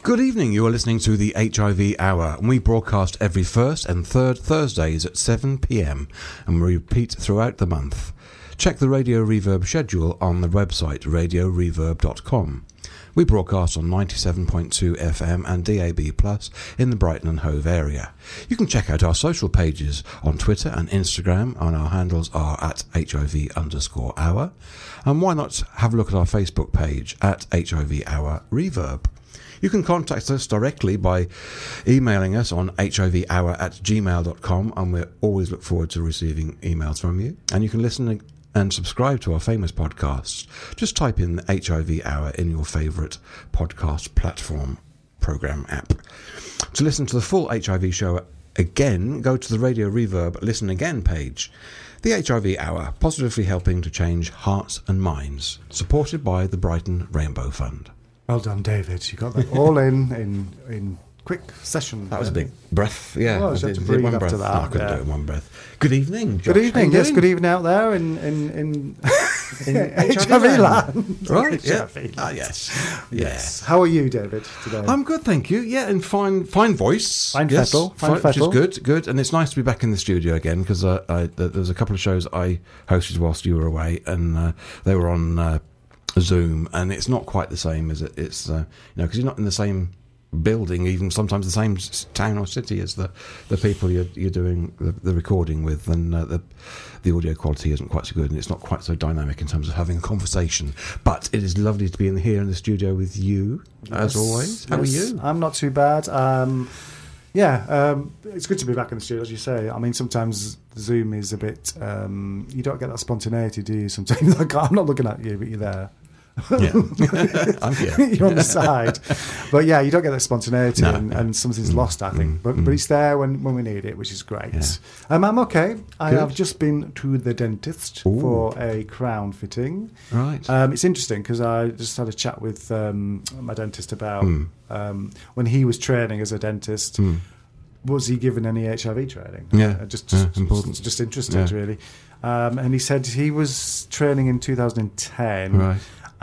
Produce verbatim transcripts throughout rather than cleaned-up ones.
Good evening, you are listening to the H I V Hour, and we broadcast every first and third Thursdays at seven p m, and we repeat throughout the month. Check the Radio Reverb schedule on the website radio reverb dot com. We broadcast on ninety-seven point two F M and D A B plus in the Brighton and Hove area. You can check out our social pages on Twitter and Instagram, and our handles are at H I V underscore hour. And why not have a look at our Facebook page at H I V Hour Reverb. You can contact us directly by emailing us on H I V hour at gmail dot com, and we always look forward to receiving emails from you. And you can listen and subscribe to our famous podcasts. Just type in the H I V Hour in your favourite podcast platform program app. To listen to the full H I V show again, go to the Radio Reverb Listen Again page. The H I V Hour, positively helping to change hearts and minds, supported by the Brighton Rainbow Fund. Well done, David. You got that all in in in quick session. That was a big breath. Yeah, well, I did, had to did breathe one after breath. that. No, I couldn't yeah. do it in one breath. Good evening, Josh. Good evening. Yes, doing? good evening out there in in in, in H I V land. Right? Yeah. H I V. Ah, yes. Yes. Yeah. How are you, David, today? I'm good, thank you. Yeah, and fine, fine voice. Fine yes, fettle. Fine fine, which is fettle. good, good. And it's nice to be back in the studio again because uh, I, there was a couple of shows I hosted whilst you were away, and uh, they were on Uh, Zoom, and it's not quite the same as it, it's uh, you know, because you're not in the same building, even sometimes the same s- town or city as the, the people you're, you're doing the, the recording with, and uh, the the audio quality isn't quite so good, and it's not quite so dynamic in terms of having a conversation. But it is lovely to be in here in the studio with you, Yes. as always. How Yes. are you? I'm not too bad. Um, yeah, um, it's good to be back in the studio, as you say. I mean, sometimes Zoom is a bit. Um, you don't get that spontaneity, do you? Sometimes like, I'm not looking at you, but you're there. Yeah, I'm here. You're on the side, but yeah, you don't get that spontaneity, No, and, no. and something's Mm, lost, I think. mm, but mm. but it's there when, when we need it, which is great. Yeah. Um, I'm okay. I Good. have just been to the dentist Ooh. for a crown fitting. Right. Um, it's interesting because I just had a chat with um, my dentist about Mm. um, when he was training as a dentist. Mm. Was he given any H I V training? Yeah, Uh, just, yeah, just, important. just, just interested, Yeah. really. Um, and he said he was training in two thousand ten. Right.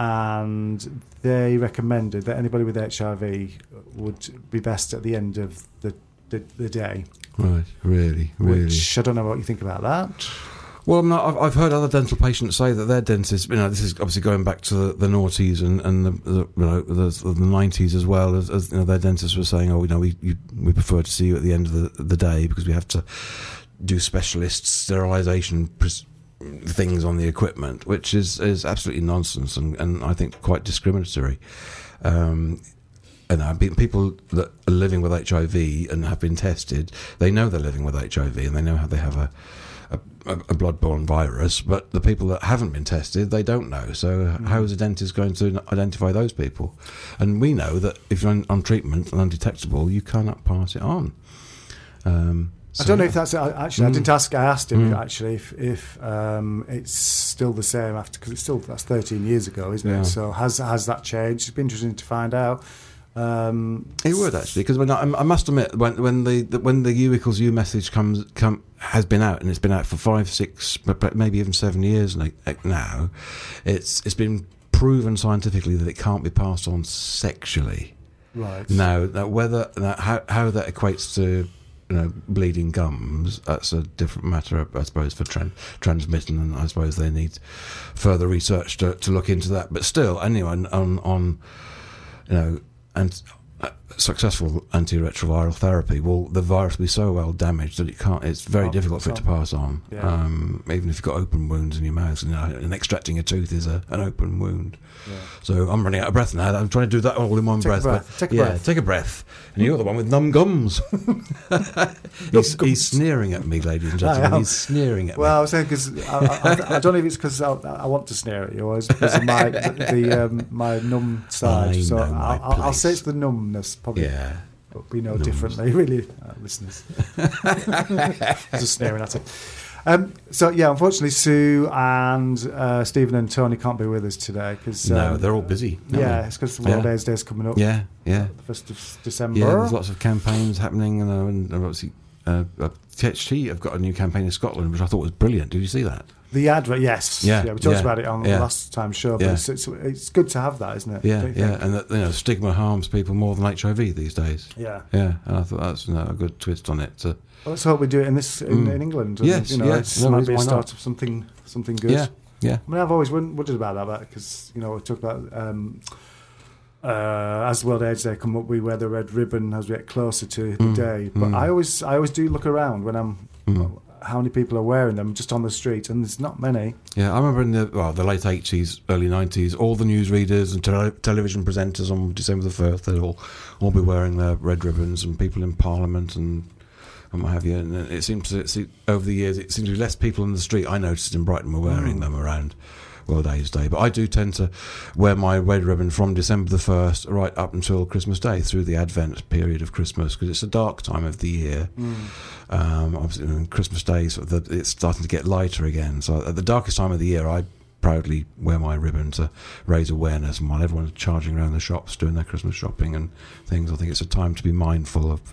And they recommended that anybody with H I V would be best at the end of the, the, the day. Right. Really. Really. Which I don't know what you think about that. Well, I'm not, I've, I've heard other dental patients say that their dentists, you know, this is obviously going back to the, the noughties and, and the, the you know the, the nineties as well, as, as you know, their dentists were saying, oh, you know, we you, we prefer to see you at the end of the, the day because we have to do specialist sterilisation pres- things on the equipment, which is, is absolutely nonsense and, and I think quite discriminatory. Um, and I mean, people that are living with H I V and have been tested, they know they're living with H I V and they know how they have a A, a blood-borne virus, but the people that haven't been tested, they don't know. So mm. how is a dentist going to identify those people? And we know that if you're on, on treatment and undetectable, you cannot pass it on. Um, so I don't know if that's actually. Mm. I didn't ask. I asked him Mm. actually if, if um, it's still the same after, because it's still that's thirteen years ago, isn't Yeah. it? So has has that changed? It'd be interesting to find out. Um, it would actually, because when I, I must admit, when when the, the when the U equals U message comes come has been out, and it's been out for five, six, but maybe even seven years now, it's it's been proven scientifically that it can't be passed on sexually. right. Now, now whether now, how how that equates to, you know, bleeding gums, that's a different matter, I suppose, for tran- transmitting, and I suppose they need further research to, to look into that. But still, anyone on on you know. And uh, successful antiretroviral therapy, well, the virus will be so well damaged that it can't. It's very Oh, difficult for it to pass on. Yeah. Um, even if you've got open wounds in your mouth, and, you know, and extracting a tooth is a, an open wound. Yeah. So I'm running out of breath now. I'm trying to do that all in one Take a breath. breath. But Take a yeah, breath. take a breath. And you're the one with numb gums. he's, gums. he's sneering at me, ladies and I gentlemen. am. He's sneering at Well, I me. was saying because I, I, I don't know if it's because I, I want to sneer at you, or it's because of my the um, my numb side. I so know my I'll, I'll, I'll say place. it's the numbness, probably. Yeah. But we know Numbs. differently, really, uh, listeners. Just sneering at it. Um, so yeah, unfortunately, Sue and uh, Stephen and Tony can't be with us today because No, um, they're all busy. aren't Yeah, they? it's because the World Yeah. AIDS Day is coming up. Yeah, yeah. The first of December. Yeah, there's lots of campaigns happening, and, uh, and obviously uh, uh, T H T have got a new campaign in Scotland, which I thought was brilliant. Did you see that? The advert, yes. Yeah, yeah we talked yeah, about it on yeah. the last time show, but Yeah. it's, it's it's good to have that, isn't it? Yeah, Don't you yeah, think? and that, you know, stigma harms people more than H I V these days. Yeah. Yeah, and I thought that's, you know, a good twist on it. To, Well, let's hope we do it in this in, Mm. in England. And, Yes, you know, yeah, it's no might reason be a why start not. of something something good. yeah, yeah, I mean, I've always won- wondered about that because you know we talk about um, uh, as the World AIDS Day come up, we wear the red ribbon as we get closer to the Mm, day. But mm. I always I always do look around when I'm Mm. how many people are wearing them just on the street, and there's not many. yeah. I remember in the well, the late eighties, early nineties, all the newsreaders and tele- television presenters on December the first, they'd all all be wearing their red ribbons, and people in Parliament and. And what have you? And it seems to see, over the years, it seems to be less people in the street. I noticed in Brighton were wearing Mm. them around World AIDS Day, but I do tend to wear my red ribbon from December the first right up until Christmas Day, through the Advent period of Christmas, because it's a dark time of the year. Mm. Um, obviously, on Christmas Day, sort of the, it's starting to get lighter again. So at the darkest time of the year, I proudly wear my ribbon to raise awareness. And while everyone's charging around the shops doing their Christmas shopping and things, I think it's a time to be mindful of.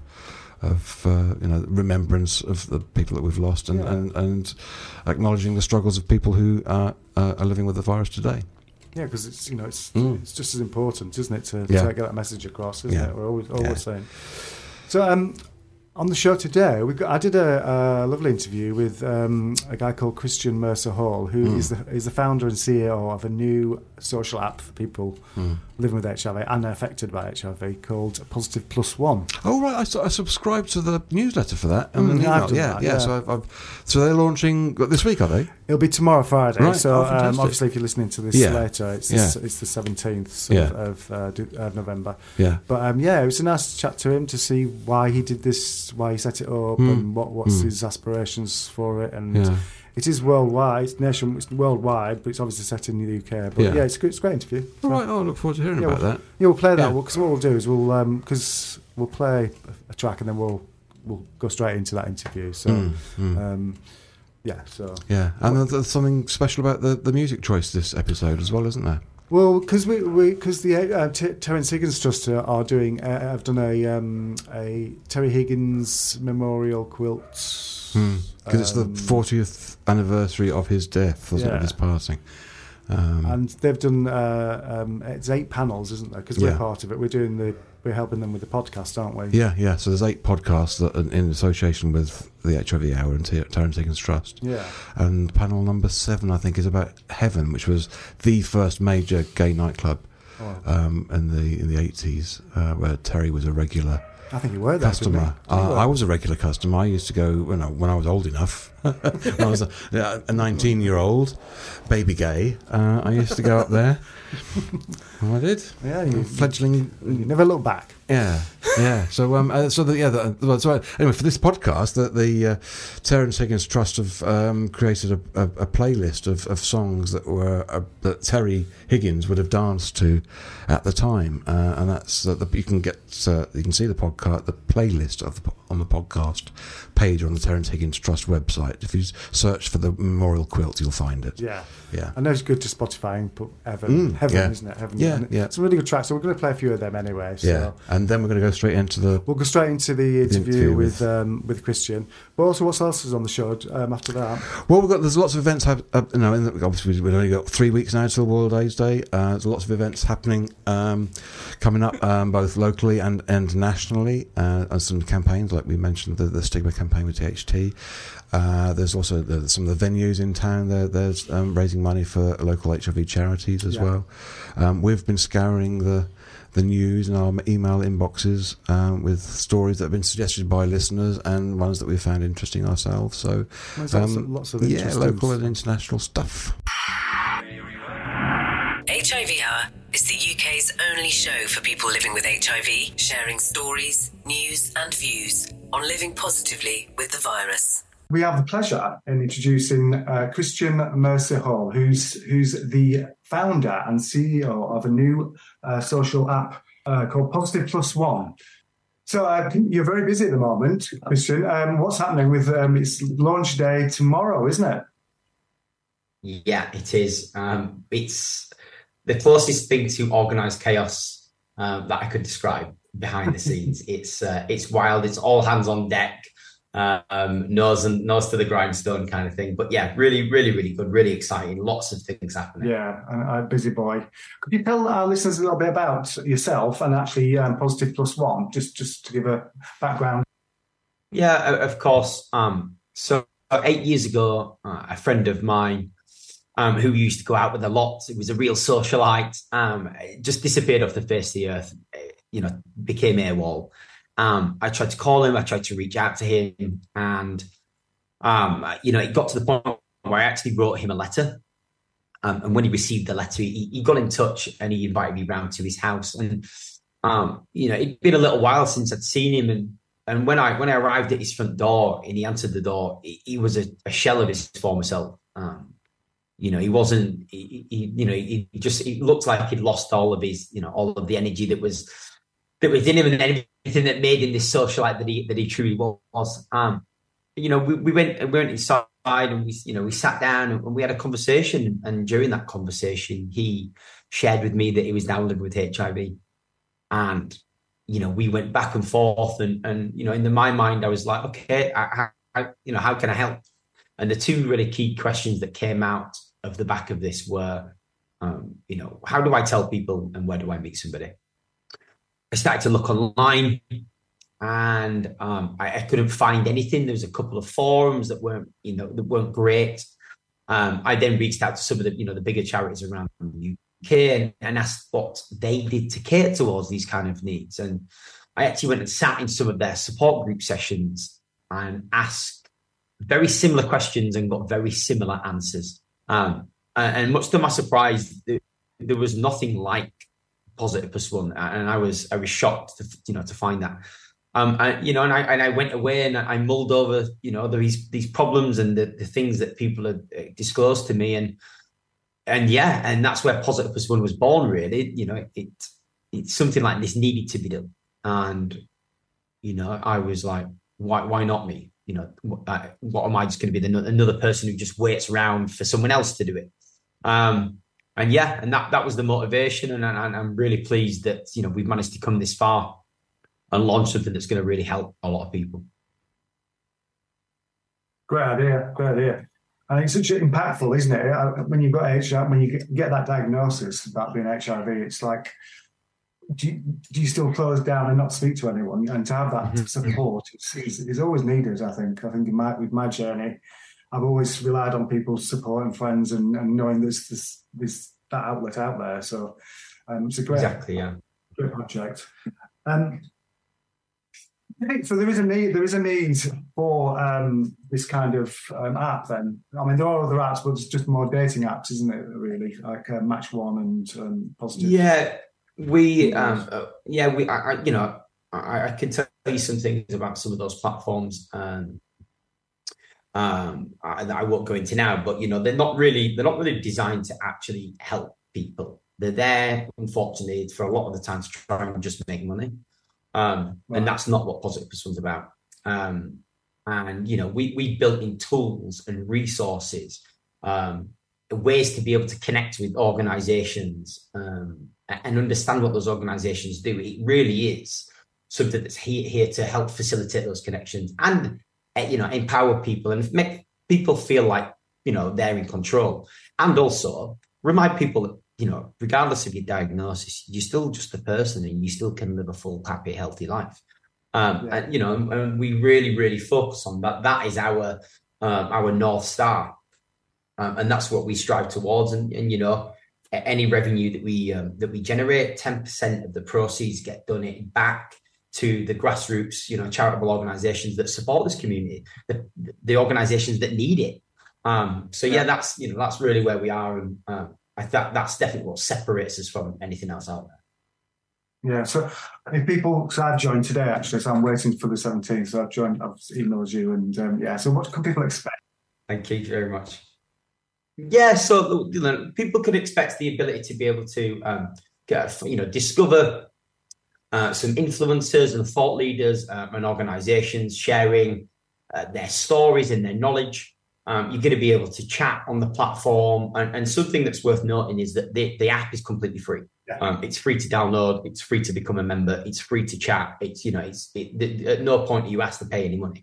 Of uh, you know, remembrance of the people that we've lost, and, Yeah. and, and acknowledging the struggles of people who uh, uh, are living with the virus today. Yeah, because it's you know it's Mm. it's just as important, isn't it, to, Yeah. to get that message across, isn't Yeah. it? We're always always Yeah. saying. So um, on the show today, we got, I did a, a lovely interview with um, a guy called Christian Mercer Hall, who Mm. is the is the founder and C E O of a new social app for people Mm. living with H I V and affected by H I V called Positive Plus One. Oh right, I, su- I subscribed to the newsletter for that. And Mm, an I've email. done yeah, that, yeah. yeah. So I've, I've, so they're launching this week, are they? It'll be tomorrow, Friday. Right, So oh, um, fantastic. obviously, if you're listening to this Yeah. later, it's Yeah. the, it's the seventeenth Yeah. of, of, uh, do- of November. Yeah. But um, yeah, it was a nice chat to him to see why he did this, why he set it up, Mm. and what what's Mm. his aspirations for it. And Yeah. it is worldwide, it's nation, it's worldwide, but it's obviously set in the U K. But Yeah. yeah, it's a, good, it's a great interview. All right. Oh, I look forward to hearing Yeah, about well, that. Yeah, we'll play that Yeah. because what we'll do is we'll because we'll play a track and then we'll we'll go straight into that interview. So. Mm, mm. Um, yeah, so Yeah, and there's- there's something special about the, the music choice this episode as well, isn't there? well, because we because the uh, T- Terence Higgins Trust are doing, uh, have done a um, a Terry Higgins memorial quilt. Because it's the um, fortieth anniversary of his death, wasn't it, Yeah. of his passing. Um, and they've done uh, um, it's eight panels, isn't there? Because Yeah. we're part of it. We're doing the we're helping them with the podcast, aren't we? yeah, yeah. So there's eight podcasts that are in association with the H I V Hour and T- Terence Higgins Trust. Yeah. And panel number seven, I think, is about Heaven, which was the first major gay nightclub Oh, um, in the in the eighties, uh, where Terry was a regular I think you were there. didn't you? customer. Didn't you Uh, work? I was a regular customer. I used to go when I, when I was old enough. When I was a, a nineteen-year-old baby gay. Uh, I used to go up there. Oh, I did. Yeah, you, Fledgling. you never look back. Yeah, yeah. So, um, uh, so the, yeah. The, well, so anyway, for this podcast, the, the uh, Terence Higgins Trust have um, created a, a, a playlist of, of songs that were uh, that Terry Higgins would have danced to at the time, uh, and that's uh, the, you can get uh, you can see the podcast, the playlist of the, po- on the podcast page on the Terence Higgins Trust website. If you search for the memorial quilt, you'll find it. Yeah. Yeah. I know it's good to Spotify and put Heaven, Mm, Heaven, yeah. isn't it? Heaven. Yeah, And yeah. It's a really good track. So we're going to play a few of them anyway. So. Yeah, and then we're going to go straight into the. We'll go straight into the interview, interview with with- um, with Christian. But also, what else is on the show um, after that? Well, we've got there's lots of events. Have, uh, you know, in the, obviously we've only got three weeks now till World AIDS Day. Uh, there's lots of events happening um, coming up, um, both locally and and nationally, uh, and some campaigns like we mentioned the, the stigma campaign with T H T. Uh, there's also the, some of the venues in town. There, there's um, raising money for local H I V charities as Yeah. well. Um, we've been scouring the the news in our email inboxes um, with stories that have been suggested by listeners and ones that we found interesting ourselves. So, There's lots, um, of, lots of yeah, interesting- local and international stuff. H I V Hour is the U K's only show for people living with H I V, sharing stories, news and views on living positively with the virus. We have the pleasure in introducing uh, Christian Mercer Hall, who's who's the founder and C E O of a new uh, social app uh, called Positive Plus One. So uh, you're very busy at the moment, Christian. Um, what's happening with um, its launch day tomorrow, isn't it? Yeah, it is. Um, it's the closest thing to organised chaos uh, that I could describe behind the scenes. It's uh, it's wild. It's all hands on deck. um, nose and nose to the grindstone kind of thing. But yeah, really, really, really good, really exciting. Lots of things happening. Yeah, a, a busy boy. Could you tell our listeners a little bit about yourself and actually um, Positive Plus One, just just to give a background? Yeah, of course. Um, so eight years ago, uh, a friend of mine um, who used to go out with a lot, it was a real socialite, um, just disappeared off the face of the earth, you know, became AWOL. Um, I tried to call him, I tried to reach out to him, and, um, you know, it got to the point where I actually wrote him a letter. Um, and when he received the letter, he, he got in touch and he invited me round to his house. And, um, you know, it'd been a little while since I'd seen him. And and when I when I arrived at his front door and he answered the door, he, he was a, a shell of his former self. Um, you know, he wasn't, he, he, you know, he just, he looked like he'd lost all of his, you know, all of the energy that was, that was in him and everything that made him this socialite that he, that he truly was. Um, you know, we, we went and we went inside and we, you know, we sat down and we had a conversation. And during that conversation, he shared with me that he was now living with H I V. And, you know, we went back and forth and, and, you know, in the, my mind, I was like, okay, I, I, you know, how can I help? And the two really key questions that came out of the back of this were, um, you know, how do I tell people and where do I meet somebody? I started to look online and um, I, I couldn't find anything. There was a couple of forums that weren't, you know, that weren't great. Um, I then reached out to some of the, you know, the bigger charities around the U K and, and asked what they did to cater towards these kind of needs. And I actually went and sat in some of their support group sessions and asked very similar questions and got very similar answers. Um, and, and much to my surprise, there, there was nothing like Positive Plus One, and I was I was shocked to you know to find that. Um, and, you know, and I and I went away and I mulled over you know these these problems and the, the things that people had disclosed to me, and and yeah, and that's where Positive Plus One was born. Really, you know, it it's something like this needed to be done, and you know, I was like, why why not me? You know, what, what am I just going to be the, another person who just waits around for someone else to do it? Um, and yeah, and that that was the motivation, and, and I'm really pleased that you know we've managed to come this far and launch something that's going to really help a lot of people. Great idea, great idea. And it's such impactful, isn't it? When you've got H I V, when you get, get that diagnosis about being H I V, it's like, do you, do you still close down and not speak to anyone? And to have that mm-hmm. support is, is, is always needed, I think. I think in my, with my journey, I've always relied on people's support and friends and, and knowing there's this, this that outlet out there. So um, it's a great, exactly, yeah. great project. Um, so there is a need. There is a need for um, this kind of um, app. Then I mean, there are other apps, but it's just more dating apps, isn't it? Really, like uh, Match One and um, Positive. Yeah, we. Um, uh, yeah, we. I, I, you know, I, I can tell you some things about some of those platforms. Um, um, I, I won't go into now, but you know, they're not really. They're not really designed to actually help people. They're there, unfortunately, for a lot of the time to try and just make money. Um, right. And that's not what Positive Plus One's about. Um, and, you know, we, we built in tools and resources, um, ways to be able to connect with organizations um, and understand what those organizations do. It really is something that's here, here to help facilitate those connections and, uh, you know, empower people and make people feel like, you know, they're in control. And also remind people that, you know, regardless of your diagnosis, you're still just a person and you still can live a full, happy, healthy life. Um, yeah. And, you know, and, and we really, really focus on that. That is our um, our North Star. Um, and that's what we strive towards. And, and you know, any revenue that we um, that we generate, ten percent of the proceeds get donated back to the grassroots, you know, charitable organizations that support this community, the, the organizations that need it. Um, so, yeah, that's, you know, that's really where we are. And, um, I thought that's definitely what separates us from anything else out there. Yeah. So if people, so I've joined today actually, so I'm waiting for the seventeenth. So I've joined, I've emailed you, and um, yeah. So what can people expect? Thank you very much. Yeah. So you know, people can expect the ability to be able to, um, get, you know, discover uh, some influencers and thought leaders um, and organisations sharing uh, their stories and their knowledge. Um, you're going to be able to chat on the platform. And, and something that's worth noting is that the, the app is completely free. Yeah. Um, it's free to download. It's free to become a member. It's free to chat. It's, you know, it's it, it, at no point are you asked to pay any money.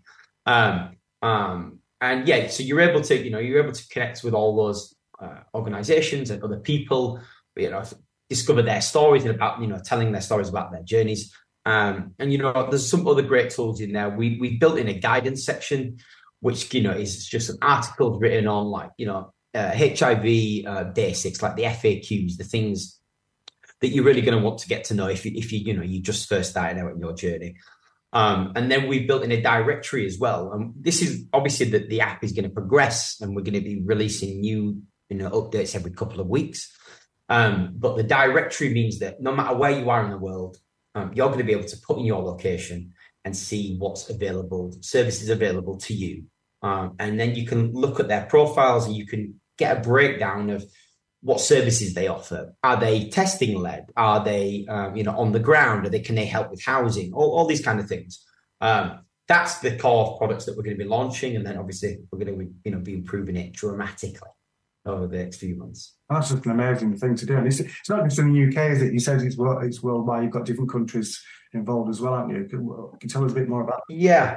Um, um, and yeah, so you're able to, you know, you're able to connect with all those uh, organizations and other people, you know, discover their stories and about, you know, telling their stories about their journeys. Um, and, you know, there's some other great tools in there. We, we built in a guidance section, which, you know, is just an article written on like, you know, uh, H I V uh, basics, like the F A Qs, the things that you're really going to want to get to know if you, if you, you know, you just first started out in your journey. Um, and then we built in a directory as well. And this is obviously that the app is going to progress and we're going to be releasing new, you know, updates every couple of weeks. Um, but the directory means that no matter where you are in the world, um, you're going to be able to put in your location and see what's available, services available to you. Um, and then you can look at their profiles and you can get a breakdown of what services they offer. Are they testing led? Are they, um, you know, on the ground? Are they, can they help with housing? All, all these kind of things. Um, that's the core products that we're going to be launching. And then obviously we're going to, you know, be improving it dramatically over the next few months. That's just an amazing thing to do. And it's, it's not just in the U K, is it? You said it's, it's worldwide. You've got different countries involved as well, haven't you? Can, can you tell us a bit more about that? Yeah.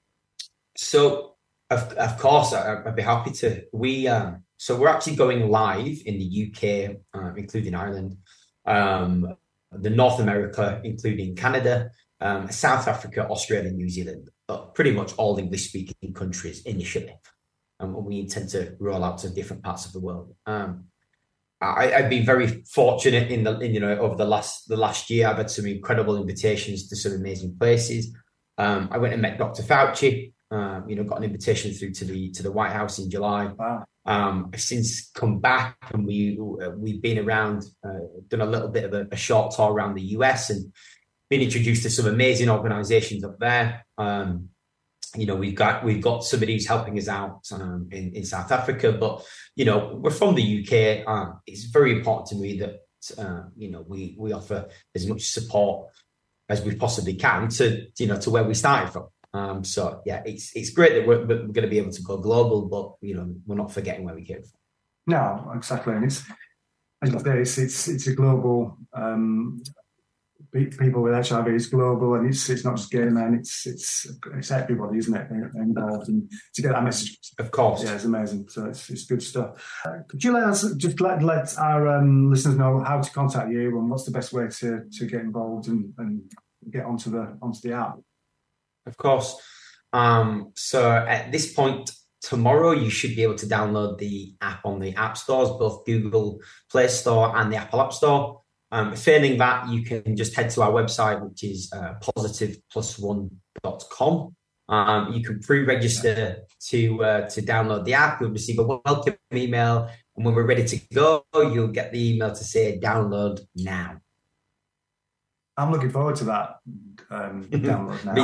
So, of, of course, I, I'd be happy to. We, um, so we're actually going live in the U K, uh, including Ireland, um, the North America, including Canada, um, South Africa, Australia, New Zealand, but pretty much all English-speaking countries initially. Um, and we intend to roll out to different parts of the world. Um, I, I've been very fortunate in the, in, you know, over the last the last year. I've had some incredible invitations to some amazing places. Um, I went and met Doctor Fauci. Um, you know, got an invitation through to the to the White House in July. Wow. Um, I've since come back and we uh, we've been around, uh, done a little bit of a, a short tour around the U S and been introduced to some amazing organisations up there. Um, you know, we've got we've got somebody who's helping us out um, in in South Africa, but you know, we're from the U K. Um, it's very important to me that uh, you know we we offer as much support as we possibly can to you know to where we started from. Um, so yeah, it's it's great that we're, we're going to be able to go global, but you know we're not forgetting where we came from. No, exactly, and it's as you say, it's it's it's a global. Um, people with H I V is global, and it's it's not just gay men; it's it's it's everybody, isn't it? Involved, and to get that message, of course, yeah, it's amazing. So it's it's good stuff. Uh, could you let us just let let our um, listeners know how to contact you and what's the best way to to get involved and, and get onto the onto the app? Of course. Um, so at this point tomorrow, you should be able to download the app on the app stores, both Google Play Store and the Apple App Store. Um, failing that, you can just head to our website, which is uh, positive plus one dot com. Um, you can pre-register to uh, to download the app. You'll receive a welcome email, and when we're ready to go, you'll get the email to say download now. I'm looking forward to that um, download now.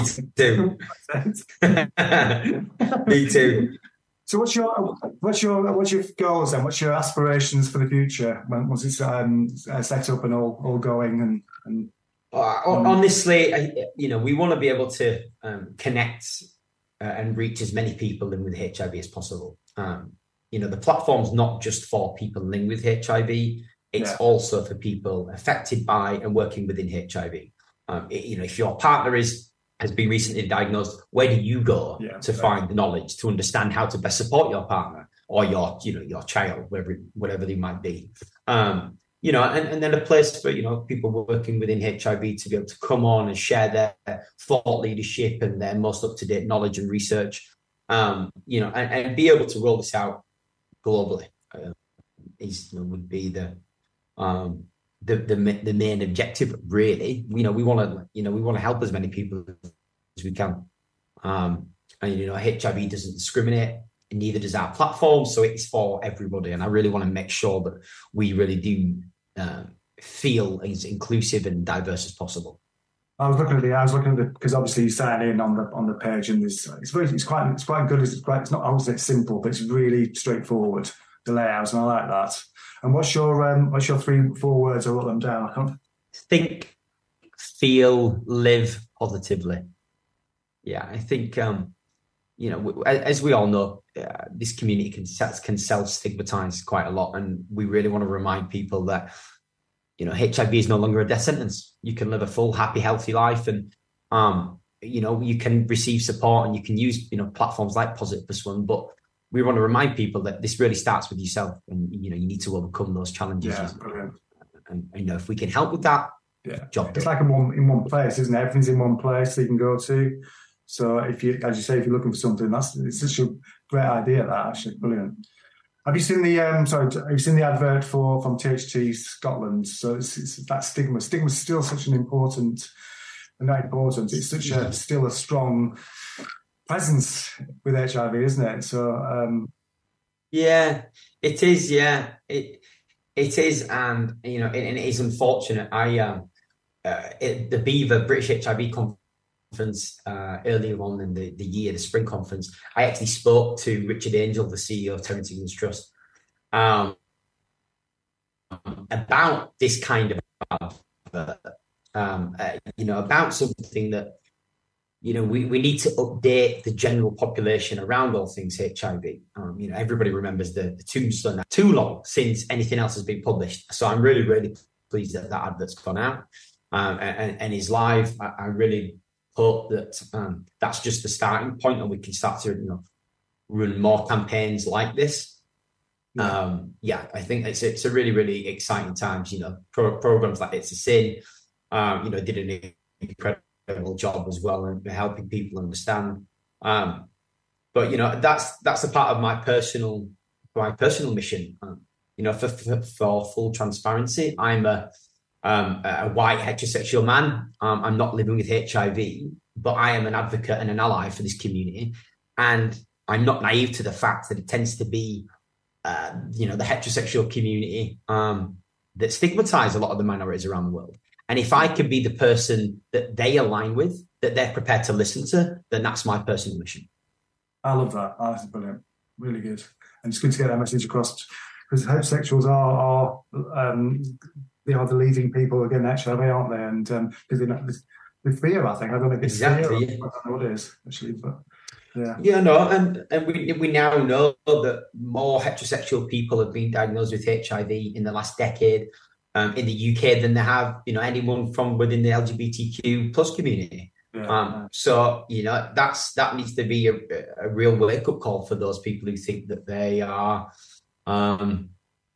Me too. Me too. So, what's your what's your what's your goals then? What's your aspirations for the future? When once it's um, set up and all all going and and uh, honestly, I, you know, we want to be able to um, connect uh, and reach as many people living with H I V as possible. Um, you know, the platform's not just for people living with H I V. It's yeah. also for people affected by and working within H I V. Um, it, you know, if your partner is has been recently diagnosed, where do you go yeah, to right. find the knowledge to understand how to best support your partner or your, you know, your child, whatever whatever they might be? Um, you know, and, and then a place for, you know, people working within H I V to be able to come on and share their thought leadership and their most up-to-date knowledge and research, um, you know, and, and be able to roll this out globally uh, is, you know, would be the um the, the the main objective, really. You know, we want to you know we want to help as many people as we can, um and you know H I V doesn't discriminate, and neither does our platform, so it's for everybody. And I really want to make sure that we really do uh, feel as inclusive and diverse as possible. I was looking at the I was looking at the because obviously you sign in on the on the page, and there's it's very it's quite it's quite good. It's quite it's not obviously it's simple, but it's really straightforward, the layouts, and I like that. And what's your um, what's your three, four words? I wrote them down. I can't... Think, feel, live positively. Yeah, I think um, you know, as we all know, uh, this community can can self-stigmatize quite a lot, and we really want to remind people that you know H I V is no longer a death sentence. You can live a full, happy, healthy life, and um, you know, you can receive support and you can use, you know, platforms like Positive Plus One, but we want to remind people that this really starts with yourself, and you know, you need to overcome those challenges. Yeah, brilliant. And, and you know, if we can help with that, yeah, job it's done. like in one in one place, isn't it? Everything's in one place that you can go to. So if you, as you say, if you're looking for something, that's it's such a great idea. That actually, brilliant. Have you seen the um? Sorry, have you seen the advert for from T H T Scotland? So it's, it's that stigma. Stigma is still such an important, not important. It's such a still a strong presence with H I V, isn't it? So um, yeah, it is. Yeah, it it is, and you know, and, and it is unfortunate. I um, uh, it, the Beaver British H I V Conference uh, earlier on in the, the year, the spring conference, I actually spoke to Richard Angel, the C E O of Terence Higgins Trust, um, about this kind of advert, um, uh, you know, about something that, you know, we, we need to update the general population around all things H I V. Um, you know, everybody remembers the, the tombstone. Too long since anything else has been published. So I'm really, really pleased that that advert's gone out um, and, and is live. I, I really hope that um, that's just the starting point, and we can start to, you know, run more campaigns like this. Yeah, um, yeah I think it's it's a really, really exciting times. You know, pro- programs like It's a Sin, um, you know, did an incredible job as well and helping people understand. Um, but you know, that's that's a part of my personal my personal mission. Um, you know, for, for for full transparency, I'm a um, a white heterosexual man. Um, I'm not living with H I V, but I am an advocate and an ally for this community, and I'm not naive to the fact that it tends to be, uh, you know, the heterosexual community um, that stigmatize a lot of the minorities around the world. And if I can be the person that they align with, that they're prepared to listen to, then that's my personal mission. I love that. Oh, that's brilliant. Really good. And it's good to get that message across, because homosexuals are, are um, they are the leading people against H I V, aren't they? And because um, they're the fear, I think. I don't know if it's exactly. fear. I don't know what it is, actually, but yeah. Yeah, no, and, and we we now know that more heterosexual people have been diagnosed with H I V in the last decade. Um, in the U K than they have, you know, anyone from within the L G B T Q plus community. Yeah. Um, so, you know, that's that needs to be a, a real wake up call for those people who think that they are um,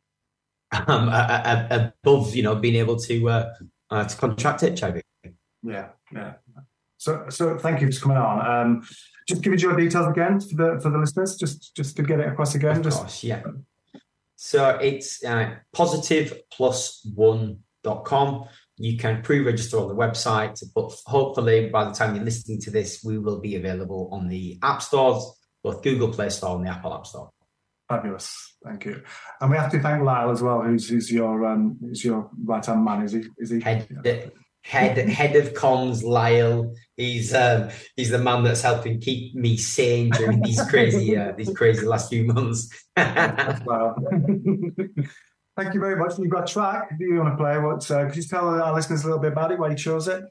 um, a, a, above, you know, being able to uh, uh, to contract H I V. Yeah, yeah. So, so thank you for coming on. Um, just give us your details again for the for the listeners, just just to get it across again. Of just course, yeah. So it's uh, positive plus one dot com. You can pre-register on the website, but hopefully by the time you're listening to this, we will be available on the app stores, both Google Play Store and the Apple App Store. Fabulous, thank you. And we have to thank Lyle as well, who's who's your um, who's your right hand man. Is he? Is he? Head, yeah. head, head of comms, Lyle. He's um, he's the man that's helping keep me sane during these crazy uh, these crazy last few months. Well, thank you very much. You've got a track. Do you want to play? What? Uh, could you tell our listeners a little bit about it? Why you chose it?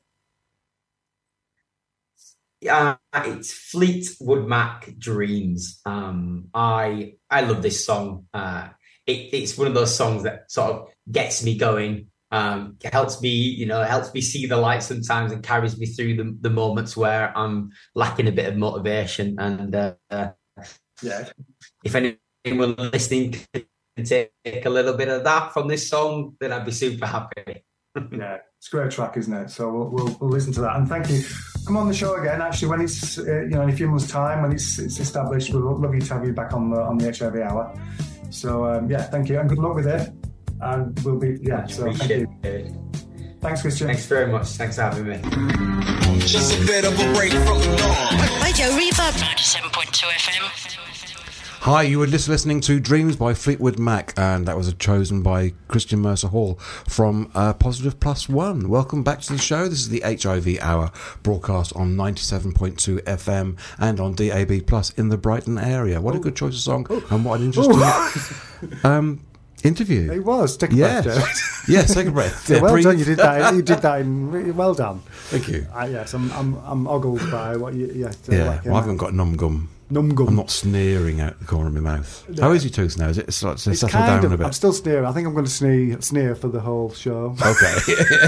Yeah, uh, it's Fleetwood Mac Dreams. Um, I I love this song. Uh, it, it's one of those songs that sort of gets me going. Um, it helps me, you know, it helps me see the light sometimes and carries me through the, the moments where I'm lacking a bit of motivation. And uh, yeah, if anyone listening can take a little bit of that from this song, then I'd be super happy. Yeah, it's a great track, isn't it? So we'll, we'll we'll listen to that. And thank you. Come on the show again. Actually, when it's uh, you know in a few months' time, when it's it's established, we'll love you to have you back on the on the H I V Hour. So um, yeah, thank you and good luck with it. And we'll be yeah. So thank you. It. Thanks, Christian. Thanks very much. Thanks for having me. Just a bit of a break from the norm. Radio Reverb ninety-seven point two F M. Hi, you were just listening to Dreams by Fleetwood Mac, and that was chosen by Christian Mercer Hall from uh, Positive Plus One. Welcome back to the show. This is the H I V Hour, broadcast on ninety-seven point two F M and on D A B Plus in the Brighton area. What a good choice of song, and what an interesting... um, interview. It was. Take a Yes. breath, David. Yes, take a breath. Yeah, Yeah, well breathe. done. You did that. You did that. In, really well done. Thank you. Uh, yes, I'm. I'm. I'm ogled by what you. Yeah. Yeah, Like, well, I haven't got numb gum. numb gum. I'm not sneering out the corner of my mouth. No. How is your tooth now? Is it starts to It's settle kind down of. a I'm bit? still sneering. I think I'm going to sneer, sneer for the whole show. Okay.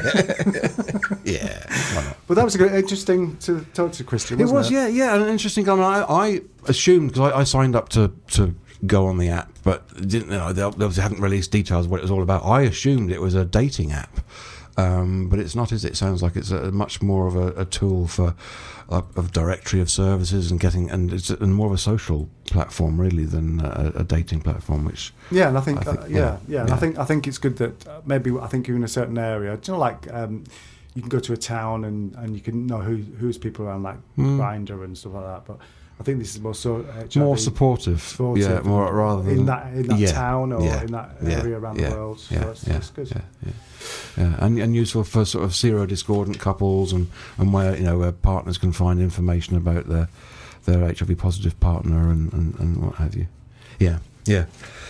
Yeah. Why not? But that was a good, interesting to talk to Christian. It Wasn't was, it? yeah, yeah, an interesting. I, mean, I, I assumed because I, I signed up to, to go on the app, but didn't know they obviously hadn't released details of what it was all about. I assumed it was a dating app, um, but it's not. Is it? It sounds like it's a, much more of a, a tool for uh, of directory of services and getting and it's and more of a social platform really than a, a dating platform. Which Yeah, and I think, I think uh, yeah, yeah, yeah, and yeah. I think I think it's good that uh, maybe I think you're in a certain area. Do you know, like um, you can go to a town and, and you can know who who's people around, like Mm. Grindr and stuff like that. But I think this is more so H I V more supportive, supportive yeah, more rather than in that in that yeah, town or yeah, in that yeah, area around yeah, the world. So yeah, that's, yeah, that's good. Yeah, yeah. Yeah, and, and useful for sort of serodiscordant couples and, and where you know where partners can find information about their their H I V positive partner and, and, and what have you. Yeah, yeah.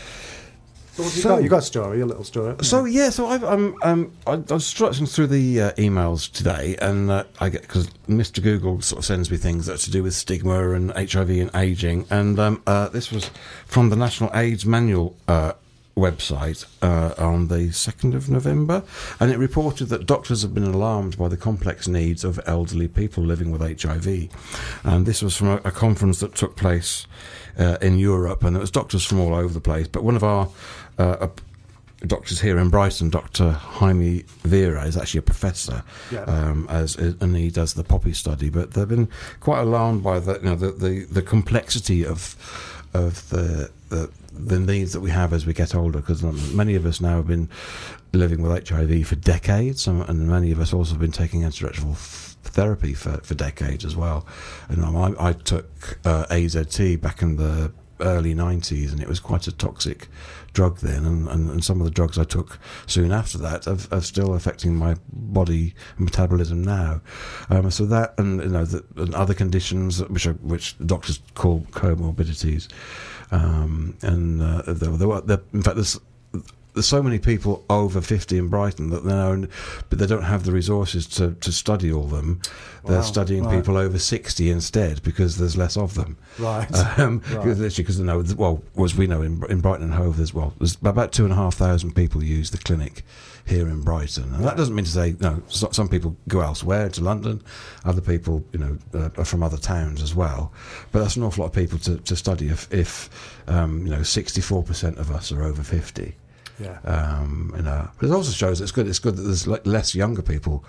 So what have you So- got? You got a story, a little story. haven't So you? yeah, so I've um, um I, I was structuring through the uh, emails today, and uh, I get because Mister Google sort of sends me things that are to do with stigma and H I V and aging, and um, uh, this was from the National AIDS Manual uh, website uh, on the second of November, and it reported that doctors have been alarmed by the complex needs of elderly people living with H I V, and this was from a, a conference that took place uh, in Europe, and it was doctors from all over the place, but one of our uh, a doctors here in Brighton, Doctor Jaime Vera, is actually a professor, Yeah. um, as and he does the poppy study. But they've been quite alarmed by the you know the, the, the complexity of of the, the the needs that we have as we get older. Because many of us now have been living with H I V for decades, and, and many of us also have been taking antiretroviral f- therapy for, for decades as well. And um, I, I took uh, A Z T back in the early nineties, and it was quite a toxic drug then, and, and, and some of the drugs I took soon after that are, are still affecting my body metabolism now. Um, so that and you know the, and other conditions which are which doctors call comorbidities, um, and uh, there, there were there, in fact there's. There's so many people over fifty in Brighton that they know, but they don't have the resources to, to study all them. They're Wow, studying right. people over sixty instead because there's less of them. Right. Um, Right. Because literally, because you know, well, as we know in, in Brighton and Hove, there's well, there's about two and a half thousand people use the clinic here in Brighton, and that doesn't mean to say no. So, some people go elsewhere to London, other people, you know, uh, are from other towns as well. But that's an awful lot of people to, to study. If, if um, you know, sixty-four percent of us are over fifty. Yeah. Um, you know, but it also shows it's good. It's good that there's like less younger people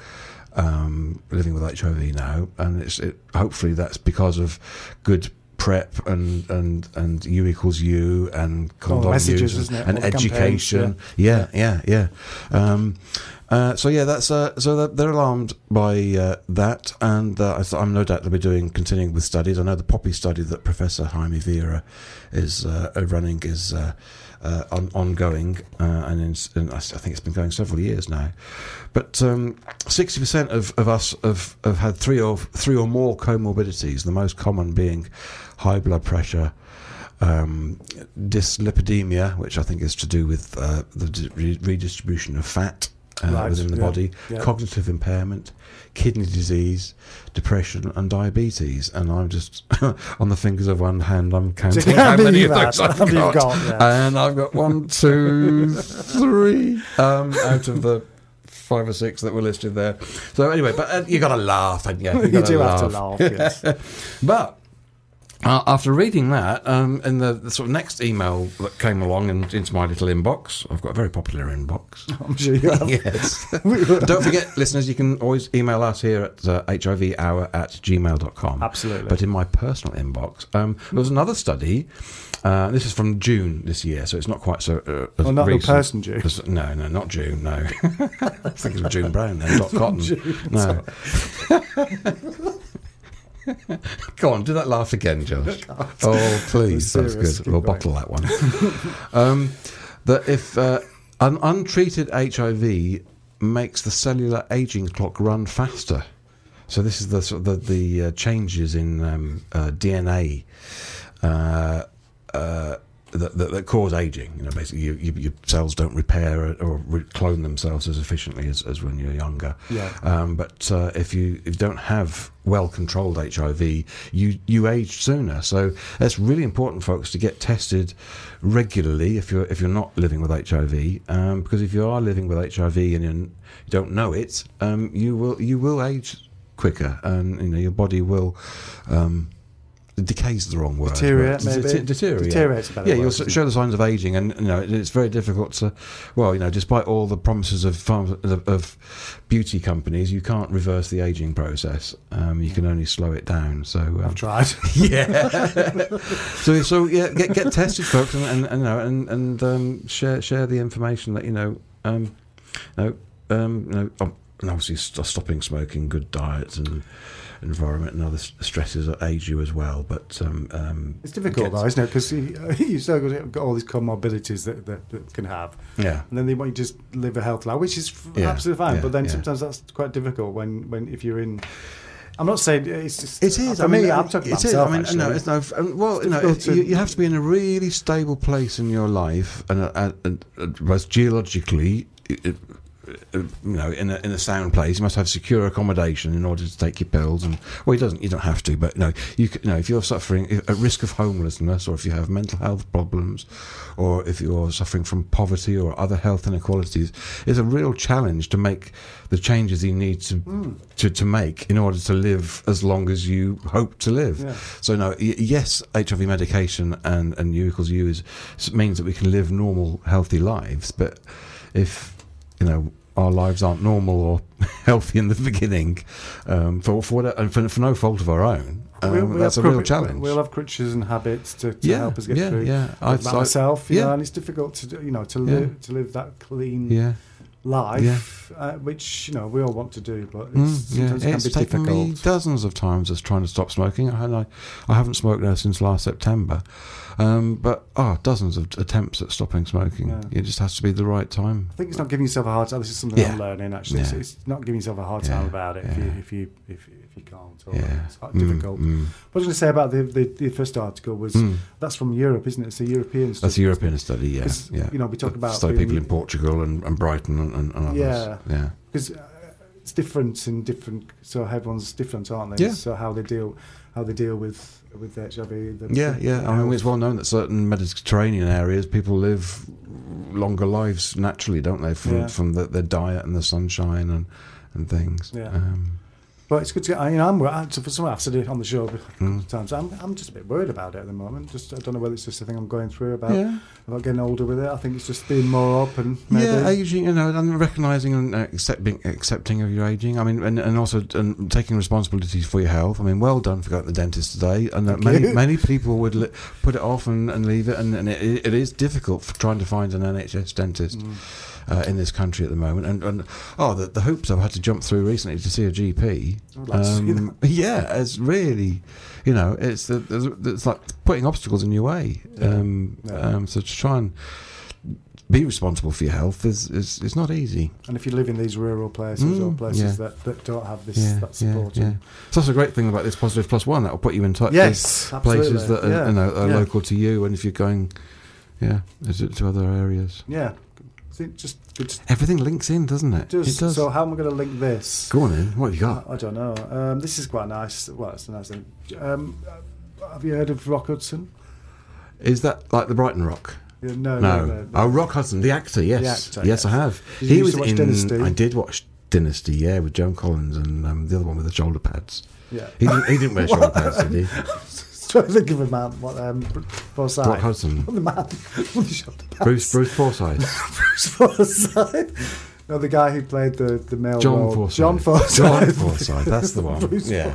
um, living with H I V now, and it's it, hopefully that's because of good prep and and and U equals U and condom messages, use isn't it? and All the campaigns, education. Yeah, yeah, yeah. yeah. Um, uh, so yeah, that's uh, so that they're alarmed by uh, that, and uh, I th- I'm no doubt they'll be doing continuing with studies. I know the poppy study that Professor Jaime Vera is uh, running is. Uh, Uh, on, ongoing, uh, and, in, and I think it's been going several years now. But um, sixty percent of, of us have, have had three or three or more comorbidities. The most common being high blood pressure, um, dyslipidemia, which I think is to do with uh, the di- re- redistribution of fat uh, Right, within the yeah, body, yeah. cognitive impairment, kidney disease, depression, and diabetes. And I'm just on the fingers of one hand, I'm counting How how many many of you've those had? I've How many got. you've got, yeah. And I've got one, two, three um, out of the five or six that were listed there. So anyway, but uh, you got to laugh, haven't you? You gotta do have to laugh, yes. But uh, after reading that, um, in the, the sort of next email that came along and into my little inbox, I've got a very popular inbox. I'm sure you have. Yes. Don't forget, listeners, you can always email us here at uh, H I V hour at gmail dot com. Absolutely. But in my personal inbox, um, there was another study. Uh, this is from June this year, so it's not quite so uh, as Oh, not the recent. person June. as- No, no, not June, no. I think it was June Brown then, Dot Cotton. June, no. Go on, do that laugh again, Josh. Oh, please, I'm that's serious. good. Keep We'll going. bottle that one. um, that if uh, an untreated H I V makes the cellular aging clock run faster. So this is the sort of the, the uh, changes in um, uh, D N A uh, uh, that, that, that cause aging. You know, basically, you, you, your cells don't repair or re- clone themselves as efficiently as, as when you're younger. Yeah. Um, but uh, if you if you don't have well-controlled H I V, you you age sooner. So it's really important, folks, to get tested regularly if you're if you're not living with H I V, um, because if you are living with H I V and you're, you don't know it, um, you will you will age quicker, and you know your body will. Um, Decay's the wrong word. Deteriorate, but maybe. Det- deteriorate. Deteriorate's a better Yeah, word, you'll isn't show it? the signs of aging, and you know it- it's very difficult to. Well, you know, despite all the promises of pharma, of, of beauty companies, you can't reverse the aging process. Um, you can only slow it down. So um, I've tried. yeah. so so yeah, get get tested, folks, and and and, you know, and, and um, share share the information that you know. Um, you know, um, you know, um, and obviously st- stopping smoking, good diets, and environment and other s- stresses that age you as well. But um, um, It's difficult get- though, isn't it? Because you, you've still got got all these comorbidities that, that, that can have. Yeah. And then they want you to just live a healthy life, which is f- Yeah, absolutely fine. yeah, but then yeah. sometimes that's quite difficult when, when if you're in. I'm not saying it's just. It is. For I me, mean, I'm talking it about is. myself. I mean, actually. no, it's no. um, Well, It's you know, difficult it, to- you, you have to be in a really stable place in your life, and, uh, and, and both geologically, it, uh, you know, in a in a sound place. You must have secure accommodation in order to take your pills. And well, you doesn't. You don't have to, but you know, you, c- you know, if you're suffering at risk of homelessness, or if you have mental health problems, or if you're suffering from poverty or other health inequalities, it's a real challenge to make the changes you need to Mm. to, to make in order to live as long as you hope to live. Yeah. So no, y- yes, H I V medication and and U equals U is means that we can live normal, healthy lives. But if you know our lives aren't normal or healthy in the beginning, um, for for, whatever, and for for no fault of our own, um, We'll- we'll that's a have real crutch- challenge. We'll have crutches and habits to, to Yeah, help us get yeah, through. yeah. About I've- I- myself, you yeah. know, and it's difficult to do, you know to Yeah. live to live that clean yeah. life, uh, which you know we all want to do, but it's, Mm, yeah, sometimes it it's can be taken me difficult. dozens of times as trying to stop smoking. I, I, I haven't smoked now since last September, um, but oh, dozens of attempts at stopping smoking. Yeah. It just has to be the right time. I think it's not giving yourself a hard time. This is something Yeah. I'm learning actually. It's, Yeah. it's not giving yourself a hard time Yeah, about it if yeah. you if you if, if you can't. Or Yeah, It's quite Mm, difficult. mm. What I was going to say about the, the the first article was Mm. that's from Europe, isn't it? It's a European. That's a study, European isn't study, yeah, 'Cause, yeah. you know, we talk about study being- people in Portugal and, and Brighton and, and, and others. Yeah. yeah. Because uh, it's different in different. So everyone's different, aren't they? Yeah. So how they deal how they deal with with H I V. The, Yeah, the- yeah. the I mean, health. it's well known that certain Mediterranean areas people live longer lives naturally, don't they? From Yeah. from the, their diet and the sunshine and and things. Yeah. Um, But it's good to get. I mean, I'm worried. For some, I've said it on the show a couple Mm. of times. I'm, I'm just a bit worried about it at the moment. Just, I don't know whether it's just a thing I'm going through about yeah. about getting older with it. I think it's just being more open. Maybe. Yeah, aging, you know, and recognising and uh, accepting, accepting of your aging. I mean, and, and also and taking responsibilities for your health. I mean, well done for going to the dentist today. And uh, Thank many you. many people would li- put it off and, and leave it, and, and it, it is difficult for trying to find an N H S dentist. Mm. Uh, in this country at the moment, and, and oh, the, the hoops I've had to jump through recently to see a G P. I'd like to see that. Yeah, it's really, you know, it's the, it's like putting obstacles in your way. Yeah. Um, Yeah. um, so to try and be responsible for your health is is, is not easy. And if you live in these rural places or Mm, places yeah. that, that don't have this Yeah, that yeah, support. yeah. and- So that's a great thing about this Positive Plus One. That will put you in touch Yes, with places absolutely. that are, Yeah, you know, are yeah. local to you, and if you're going, yeah, to, to other areas. Yeah. See, just good. to- Everything links in, doesn't it? Just, it does. So how am I going to link this? Go on in. What have you got? I don't know. Um, this is quite nice. Well, it's a nice thing. Um, have you heard of Rock Hudson? Is that like the Brighton Rock? Yeah, no, No. no, no, no. Oh, Rock Hudson, the actor. Yes, The actor, yes, yes. I have. Did you he used was to watch in. Dynasty? I did watch Dynasty. Yeah, with Joan Collins and um, the other one with the shoulder pads. Yeah. He didn't. He didn't wear shoulder pads, did he? Trying to think of a man. What? Um, Forsyth. Rock Hudson. The man with the shoulder pads. Bruce Bruce Forsyth. Bruce Forsyth. No, the guy who played the the male John role. Forsyth. John Forsyth. John Forsyth. That's the one. Bruce Yeah.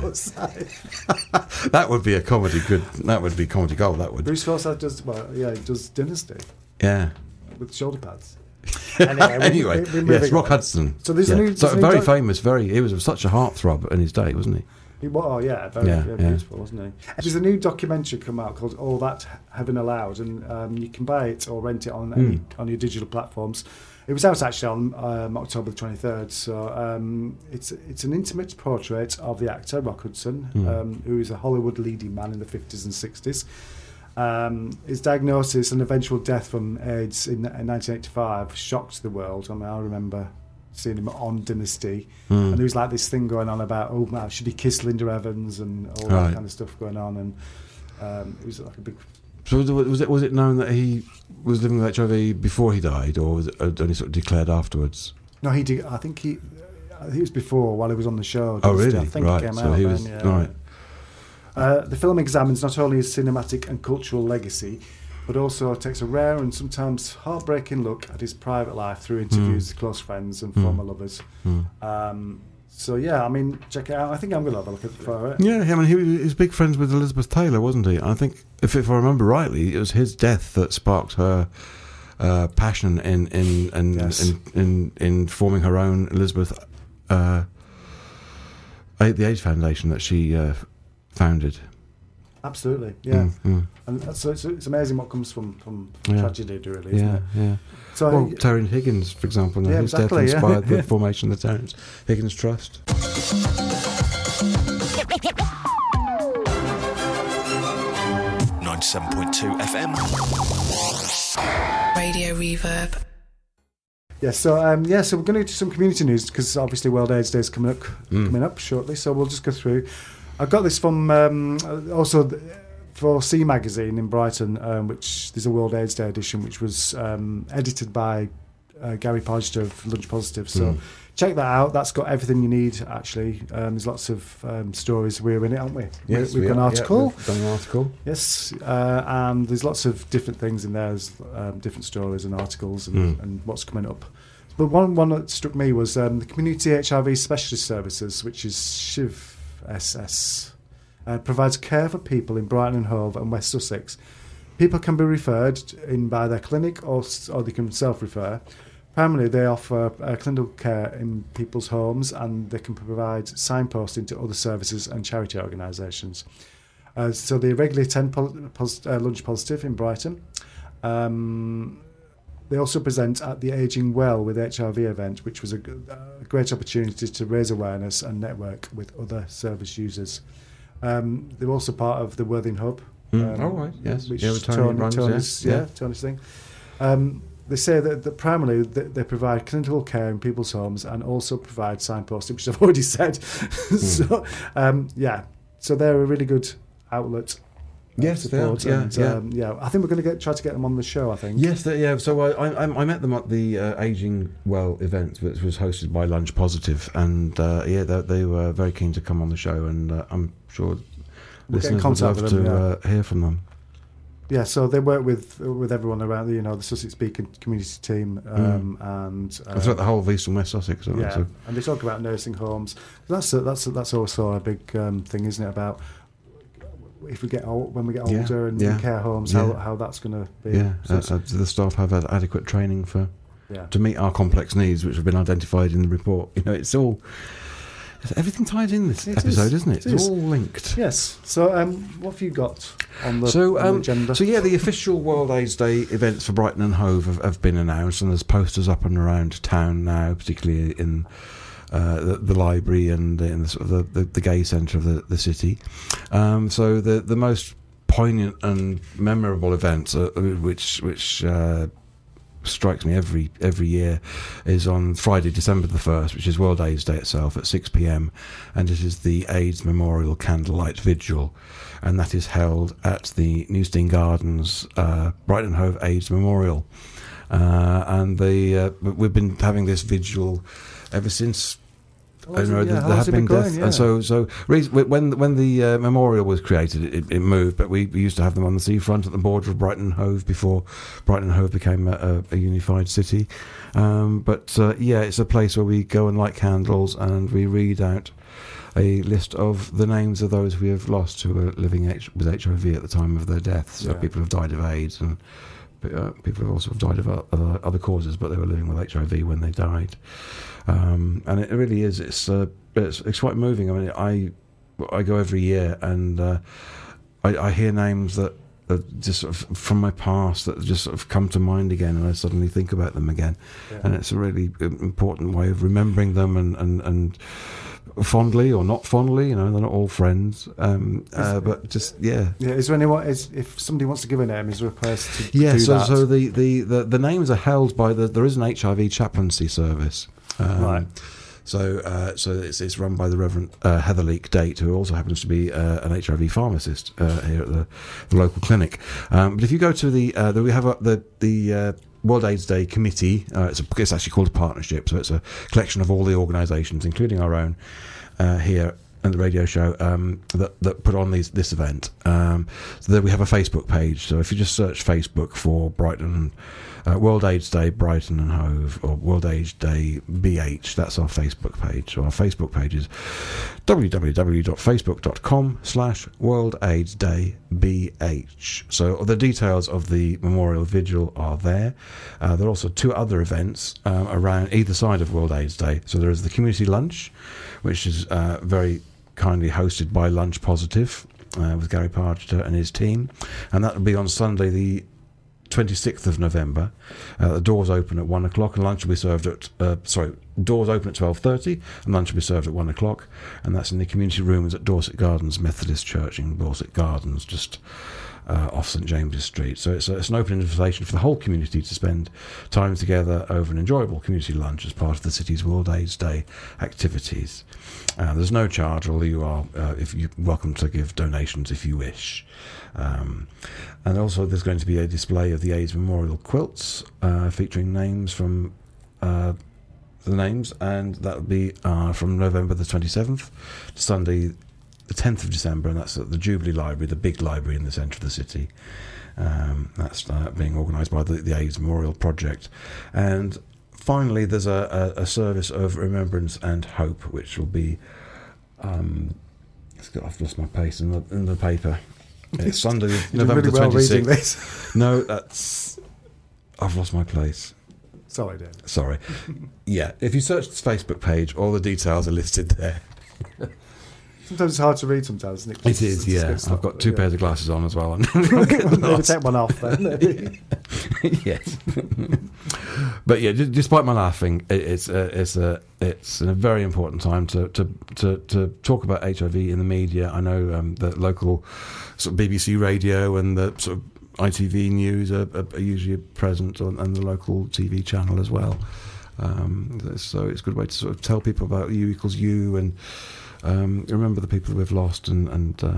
Forsyth. That would be a comedy. Good. That would be comedy gold. That would. Bruce Forsyth does well. Yeah, he does Dynasty Yeah. with shoulder pads. Anyway, we- Anyway, we- we're moving yes, Rock on. Hudson. So there's a Yeah. new- so there's a new very doc- famous. Very. He was such a heartthrob in his day, wasn't he? He, wa- oh yeah, very Yeah, yeah, yeah. beautiful, wasn't he? There's a new documentary come out called "All That Heaven Allowed," and um, you can buy it or rent it on any, on your digital platforms. It was out actually on um, October the twenty-third. So um, it's it's an intimate portrait of the actor Rock Hudson, um, who is a Hollywood leading man in the fifties and sixties. Um, his diagnosis and eventual death from AIDS in, in nineteen eighty-five shocked the world. I mean, I remember seeing him on Dynasty, Mm. and there was like this thing going on about, oh, man, should he kiss Linda Evans and all that Right. kind of stuff going on, and um, it was like a big. So was it, was it was it known that he was living with H I V before he died, or was it only sort of declared afterwards? No, he did. I think he. I think it was before, while he was on the show. Oh, Dynasty. really? I think Right, he came so out he then, was- yeah. right. Uh, the film examines not only his cinematic and cultural legacy, but also takes a rare and sometimes heartbreaking look at his private life through interviews with close friends and former lovers. Mm. Um, so yeah, I mean, check it out. I think I'm going to have a look at it for it. Yeah, I mean, he, he was big friends with Elizabeth Taylor, wasn't he? I think, if, if I remember rightly, it was his death that sparked her uh, passion in in in, Yes. in in in forming her own Elizabeth, uh, A- the AIDS Foundation that she uh, founded. Absolutely, yeah. Mm, mm. And that's, so it's, it's amazing what comes from from Yeah. tragedy, really, isn't Yeah, it? yeah. So Well, Terence Higgins, for example, Yeah, his exactly, death yeah. inspired the Yeah. formation of the Terence Higgins Trust. ninety-seven point two F M. Radio Reverb. yeah, so um, yeah, so we're going to do some community news because obviously World AIDS Day is coming up Mm. coming up shortly. So we'll just go through. I got this from um, also th- for C Magazine in Brighton, um, which there's a World AIDS Day edition, which was um, edited by uh, Gary Podgster of Lunch Positive. So Mm. check that out. That's got everything you need. Actually, um, there's lots of um, stories. We're in it, aren't we? Yes, we, we've we got an are. article. Yeah, we've done an article. Yes, uh, and there's lots of different things in there. There's um, different stories and articles and, Mm. and what's coming up. But one one that struck me was um, the Community H I V Specialist Services, which is S H I V S S, uh, provides care for people in Brighton and Hove and West Sussex. People can be referred in by their clinic or, s- or they can self-refer. Primarily, they offer uh, clinical care in people's homes, and they can provide signposting to other services and charity organisations. Uh, so they regularly attend pol- pos- uh, Lunch Positive in Brighton. Um, they also present at the Aging Well with H I V event, which was a, g- a great opportunity to raise awareness and network with other service users. Um, they're also part of the Worthing Hub. Mm. Oh, right, yes. Which Yeah, with Tony runs, Tony's, yeah, yeah, yeah. Tony's thing. Um, they say that, that primarily they, they provide clinical care in people's homes and also provide signposting, which I've already said. so, um, yeah, so they're a really good outlet. uh, Yes, they are, support, yeah, and, yeah. Um, yeah. I think we're going to get try to get them on the show. I think. Yes, they, yeah. So I, I I met them at the uh, Aging Well event, which was hosted by Lunch Positive, and uh, yeah, they, they were very keen to come on the show, and uh, I'm sure We'll get in listeners would contact love with to them, yeah. uh, hear from them. Yeah, so they work with with everyone around, you know, the Sussex Beacon community team, um, and uh, Throughout the whole of East and West Sussex. don't they? yeah, So, and they talk about nursing homes. That's a, that's a, that's also a big um, thing, isn't it? About if we get old, when we get Yeah, older and yeah, in care homes, how, yeah. how that's going to be. yeah, So uh, it's- uh, the staff have had adequate training for yeah. to meet our complex needs, which have been identified in the report. You know, it's all it's, everything ties in this It episode, is, isn't it? it It's is. all linked. Yes. So, um, what have you got on the, So, on the um, agenda? so yeah, the official World AIDS Day events for Brighton and Hove have, have been announced, and there's posters up and around town now, particularly in uh, the, the library and in the, sort of the, the, the gay centre of the, the city. Um, so the the most poignant and memorable event, uh, which which uh, strikes me every every year, is on Friday, December the first, which is World AIDS Day itself at six p.m, and it is the AIDS Memorial Candlelight Vigil, and that is held at the Newstein Gardens uh, Brighton and Hove AIDS Memorial, uh, and the uh, we've been having this vigil ever since. Oh, has I know it- that yeah, there how's have it been been deaths, going? and Yeah. so so re- when when the uh, memorial was created, it, it moved. But we, we used to have them on the seafront at the border of Brighton and Hove before Brighton and Hove became a, a, a unified city. Um, but uh, yeah, it's a place where we go and light candles, and we read out a list of the names of those we have lost who were living H- with H I V at the time of their death. So Yeah. people have died of AIDS, and uh, people have also died of other, other causes, but they were living with H I V when they died. Um, and it really is. It's, uh, it's it's quite moving. I mean, I I go every year, and uh, I, I hear names that, that just sort of from my past that just sort of come to mind again, and I suddenly think about them again. Yeah. And it's a really important way of remembering them and and, and fondly or not fondly. You know, they're not all friends. Um, uh, but just yeah. Yeah. Is there anyone? Is if somebody wants to give a name, is there a place to Yeah. do So that? so the, the, the, the names are held by the. There is an H I V chaplaincy service. Um, Right. So, uh, so it's, it's run by the Reverend uh, Heather Leake Date, who also happens to be uh, an H I V pharmacist uh, here at the, the local clinic. Um, but if you go to the, uh, the we have a, the the uh, World AIDS Day committee. Uh, it's, a, it's actually called a partnership, so it's a collection of all the organisations, including our own uh, here at the radio show, um, that that put on these this event. Um, so that we have a Facebook page. So if you just search Facebook for Brighton. Uh, World AIDS Day Brighton and Hove, or World AIDS Day B H, that's our Facebook page. So our Facebook page is www.facebook.com slash World AIDS Day B H. So the details of the memorial vigil are there. Uh, there are also two other events um, around either side of World AIDS Day. So there is the community lunch, which is uh, very kindly hosted by Lunch Positive uh, with Gary Pargeter and his team, and that will be on Sunday the twenty-sixth of November. Uh, the doors open at one o'clock and lunch will be served at uh, sorry doors open at twelve thirty and lunch will be served at one o'clock, and that's in the community rooms at Dorset Gardens Methodist Church in Dorset Gardens, just uh, off St James's Street. So it's, a, it's an open invitation for the whole community to spend time together over an enjoyable community lunch as part of the city's World AIDS Day activities. Uh, there's no charge, although you are uh, if you're welcome to give donations if you wish. Um, and also there's going to be a display of the AIDS Memorial quilts uh, featuring names from uh, the names, and that will be uh, from November the twenty-seventh to Sunday the tenth of December, and that's at the Jubilee Library, the big library in the centre of the city. Um, that's uh, being organised by the, the AIDS Memorial Project. And finally there's a, a, a service of remembrance and hope, which will be um, I've lost my place in the, in the paper. It's Sunday, November really the well reading twenty-sixth. this. No, that's... I've lost my place. Sorry, Dan. Sorry. Yeah, if you search this Facebook page, all the details are listed there. Sometimes it's hard to read sometimes, isn't it? It is, yeah. It's I've got two yeah. pairs of glasses on as well. Maybe take one off then. Yes. But yeah, d- despite my laughing, it, it's a, it's a it's a very important time to to, to, to talk about H I V in the media. I know um, the local sort of B B C radio and the sort of I T V news are, are usually present on, and the local T V channel as well. Um, so it's a good way to sort of tell people about U equals U and um, remember the people that we've lost and, and uh,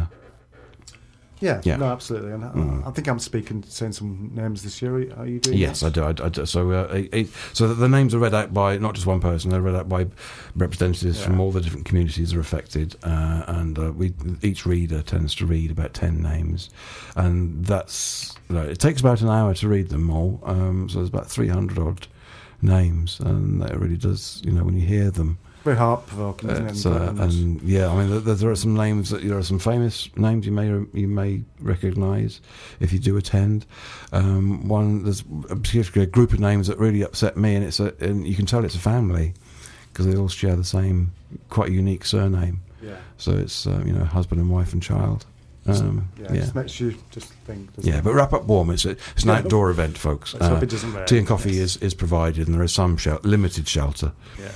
yeah, Yeah. no, absolutely. And I, Mm. I think I'm speaking, saying some names this year. Are you doing yes, that? I do. I, I do. So, uh, it, it- so the names are read out by not just one person; they're read out by representatives Yeah. from all the different communities that are affected, uh, and uh, we each reader tends to read about ten names, and that's you know, it takes about an hour to read them all. Um, so there's about three hundred odd names, and that really does. You know, when you hear them. Very heart-provoking, isn't it? It's, uh, and yeah, I mean, there, there are some names that there are some famous names you may you may recognise if you do attend. Um, one there's a particular group of names that really upset me, and it's a and you can tell it's a family because they all share the same quite unique surname. yeah, So it's uh, you know husband and wife and child. Um, yeah, yeah, it just makes you just think. doesn't yeah. it? But wrap up warm. It's a, it's an Yeah. outdoor event, folks. Let's hope Uh, it doesn't rain. tea and coffee Yes. is, is provided, and there is some shel- limited shelter. Yeah.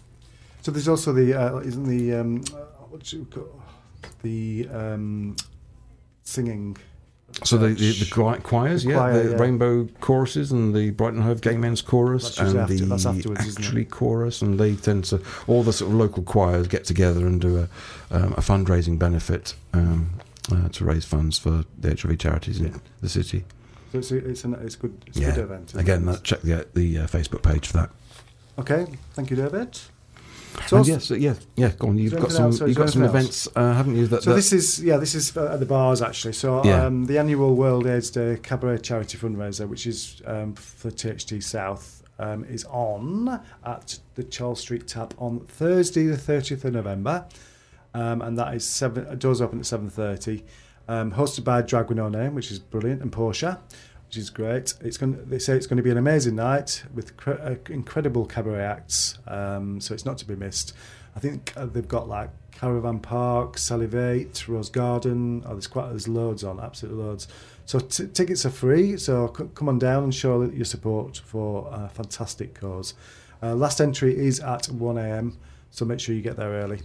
So there's also the uh, isn't the um, uh, what do you call the um, singing. So the, the, church. the choir- choirs, The yeah, choir, the yeah. Rainbow choruses and the Brighton Hove Gay Men's Chorus That's usually and after- the that's afterwards, isn't it? Actually Chorus, and they tend to all the sort of local choirs get together and do a, um, a fundraising benefit um, uh, to raise funds for the H I V charities Yeah. in the city. So it's a, it's, an, it's good. It's a Yeah, good event. isn't again, it? that, check the the uh, Facebook page for that. Okay, thank you, David. So, And also- yes, uh, yeah, yeah. Go on. You've there got anything some. else? Sorry, You've is there got some anything events, uh, haven't you? That, so that- this is yeah, this is at the bars actually. So Yeah. um, the annual World AIDS Day Cabaret Charity Fundraiser, which is um, for T H T South, um, is on at the Charles Street Tap on Thursday, the thirtieth of November, um, and that is seven. Doors open at seven thirty. Um, hosted by Drag with No Name, which is brilliant, and Portia, which is great. It's going. They say it's going to be an amazing night with cre- uh, incredible cabaret acts. Um, so it's not to be missed. I think uh, they've got like Caravan Park, Salivate, Rose Garden. Oh, there's quite there's loads on, absolutely loads. So t- tickets are free. So c- come on down and show your support for a fantastic cause. Uh, last entry is at one a.m. So make sure you get there early.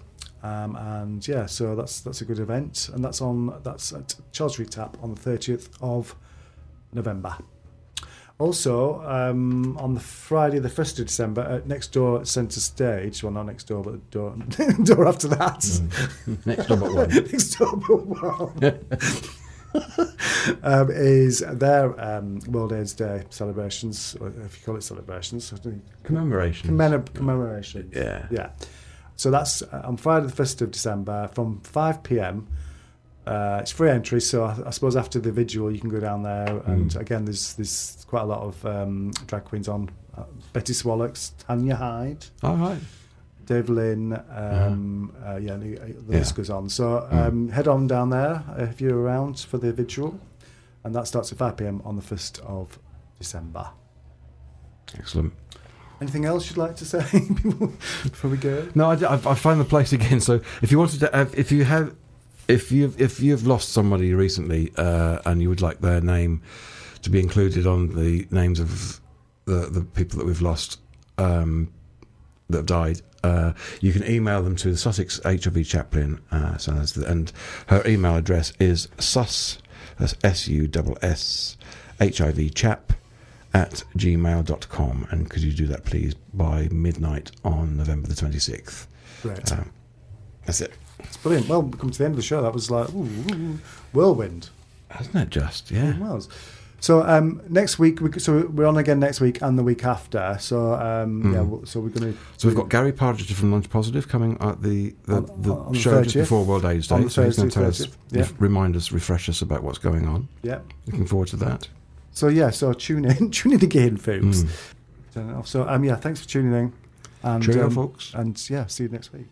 Um, and yeah, so that's that's a good event, and that's on that's at Charles Street Tap on the thirtieth of November. Also, um, on the Friday, the first of December, at Next Door Centre Stage, well, not next door, but the door, door after that. Mm. Next door but one. Next door but one. um, is their um, World AIDS Day celebrations, or if you call it celebrations. Commemoration. Commemor- commemoration. Yeah. Yeah. So that's uh, on Friday, the first of December, from five p.m. Uh, it's free entry, so I, I suppose after the vigil you can go down there. And Mm. again, there's there's quite a lot of um, drag queens on. Uh, Betty Swallows, Tanya Hyde, All right. Dave Lynn, um, uh, yeah, the, the Yeah. list goes on. So um, head on down there if you're around for the vigil, and that starts at five p.m. on the first of December. Excellent. Anything else you'd like to say before we go? No, I, I, I find the place again. So if you wanted to, have, if you have, if you've if you've lost somebody recently uh, and you would like their name to be included on the names of the the people that we've lost um, that have died, uh, you can email them to the Sussex H I V chaplain, uh, so that's the, and her email address is sus that's S U S S H I V chap at gmail dot com, and could you do that please by midnight on November the twenty-sixth. Great. Um, that's it. It's brilliant. Well, we come to the end of the show. That was like ooh, ooh, whirlwind. Hasn't it just? Yeah. It was. So um, next week, we, so we're on again next week and the week after. So um, Mm. yeah, we'll- so we're going to. So we've got Gary Partridge from Lunch Positive coming at the the, On- the on the show just thirtieth. before World AIDS On Day. the So he's going to tell Thursday, us, thirtieth, ref- remind us, refresh us about what's going on. Yeah. Looking forward to that. So yeah, so tune in, tune in again, folks. Mm. Turn it off. So um, yeah, thanks for tuning in. And, Cheerio, um, folks. And yeah, see you next week.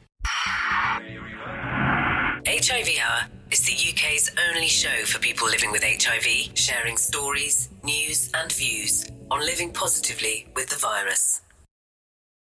H I V Hour is the U K's only show for people living with H I V, sharing stories, news, and views on living positively with the virus.